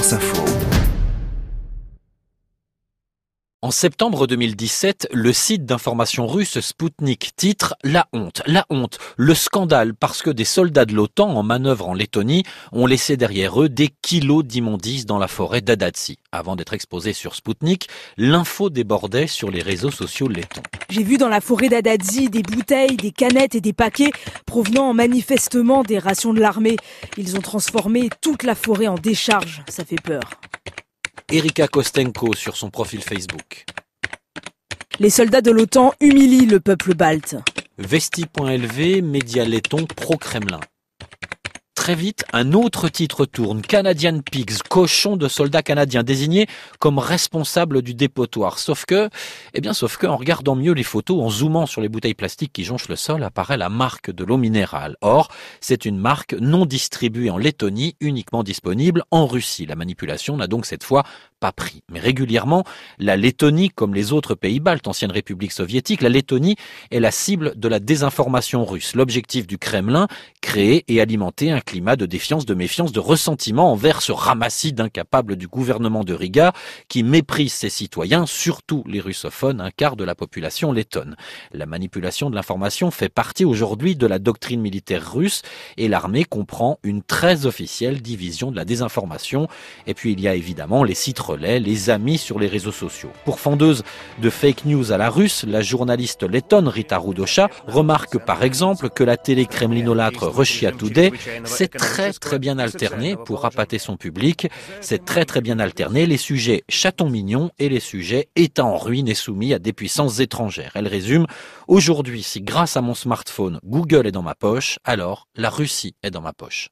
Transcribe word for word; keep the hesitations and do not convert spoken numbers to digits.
France Info. En septembre deux mille dix-sept, le site d'information russe Sputnik titre « La honte, la honte, le scandale » parce que des soldats de l'OTAN en manœuvre en Lettonie ont laissé derrière eux des kilos d'immondices dans la forêt d'Adatsy. Avant d'être exposé sur Sputnik, l'info débordait sur les réseaux sociaux lettons. J'ai vu dans la forêt d'Adatsy des bouteilles, des canettes et des paquets provenant manifestement des rations de l'armée. Ils ont transformé toute la forêt en décharge, ça fait peur. Erika Kostenko sur son profil Facebook. Les soldats de l'OTAN humilient le peuple balte. Vesti point L V, média letton pro-Kremlin. Très vite, un autre titre tourne. Canadian Pigs, cochon de soldats canadiens désignés comme responsables du dépotoir. Sauf que, eh bien, sauf que, en regardant mieux les photos, en zoomant sur les bouteilles plastiques qui jonchent le sol, apparaît la marque de l'eau minérale. Or, c'est une marque non distribuée en Lettonie, uniquement disponible en Russie. La manipulation n'a donc cette fois pas pris. Mais régulièrement, la Lettonie, comme les autres pays baltes, ancienne république soviétique, la Lettonie est la cible de la désinformation russe. L'objectif du Kremlin, créer et alimenter un climat de défiance, de méfiance, de ressentiment envers ce ramassis d'incapables du gouvernement de Riga qui méprise ses citoyens, surtout les russophones, un quart de la population lettonne. La manipulation de l'information fait partie aujourd'hui de la doctrine militaire russe et l'armée comprend une très officielle division de la désinformation. Et puis il y a évidemment les sites relais, les amis sur les réseaux sociaux. Pourfendeuse de fake news à la russe, la journaliste lettonne Rita Rudoša remarque par exemple que la télé kremlinolâtre Russia Today c'est très très bien alterné pour appâter son public, c'est très très bien alterné les sujets chatons mignons et les sujets États en ruine et soumis à des puissances étrangères. Elle résume: aujourd'hui, si grâce à mon smartphone, Google est dans ma poche, alors la Russie est dans ma poche.